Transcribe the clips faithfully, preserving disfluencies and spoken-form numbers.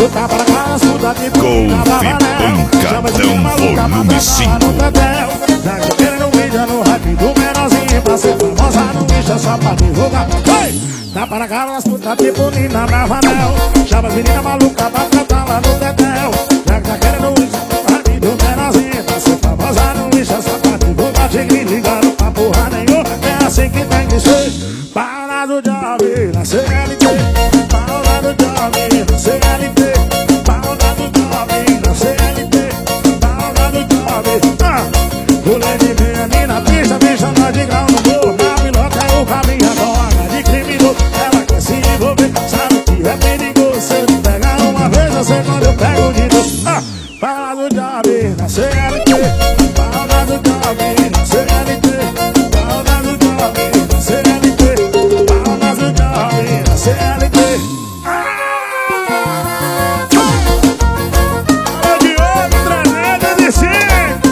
tapa na cara, escuta tipo Golfe Pancadão Volume cinco. Já que querendo mídia no rap do menorzinho, pra ser famosa não bicha só pra divulgar. Hey! Tapa na cara, escuta tipo Nina Bravanel. Chama as meninas malucas pra cantar lá no tetel. Já que tá querendo mídia no rap do menorzinho, pra ser famosa não bicha só pra divulgar. Cheguei ligando pra porra nenhuma, é assim que tem que ser. Para do job na C L T, para do job na C L T, para do job na C L T, para do job. Ah, pulei de Miami na pista, bicha nós de grau no morro. Na pilota é o caminho, agora de criminoso. Ela quer se envolver, sabe que é perigoso. Se eu te pegar uma vez, eu sei quando eu pego de novo. Ah, para do job na C L T, para do job na C L T, para do job na C L T. C L T. Olha de ouro, trezentos e cinco.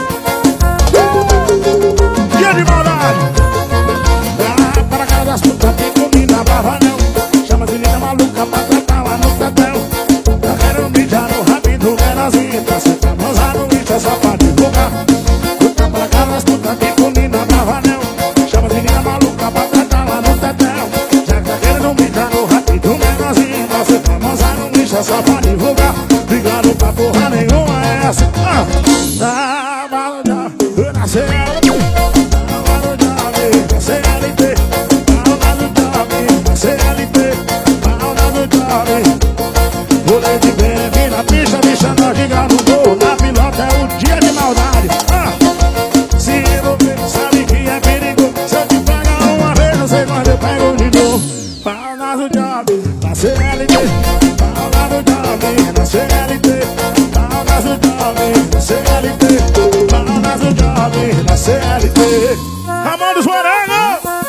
Dia de maldade. Ah, para a cara das putas, tem comida brava não. Chama de linda maluca pra tratar lá no tetel. Eu quero mijar no rápido, menorzinho. Pra ser famosa no lixo, é só pra divulgar. Puta para a cara das putas, tem comida brava não. Chama de linda maluca pra tratar lá no tetel. Já que tá querendo mijar no rápido, menorzinho. Pra ser famosa no lixo, é só pra divulgar. Ligado pra porra nenhuma é essa. Ah, tá, bala já, eu na C L T. Bala já, na C L T. Bala já, na C L T. Bala já, rolê de bem na pista, bicha nós de grau no morro. Na pilota é o dia de maldade. Ah, se envolver, sabe que é perigoso. Se eu te pegar uma vez, não sei quando eu pego de novo. Fala do job, na C L T. Fala do job, na C L T. Fala do job, na C L T. Fala do job, na C L T. Ramon dos Morangos!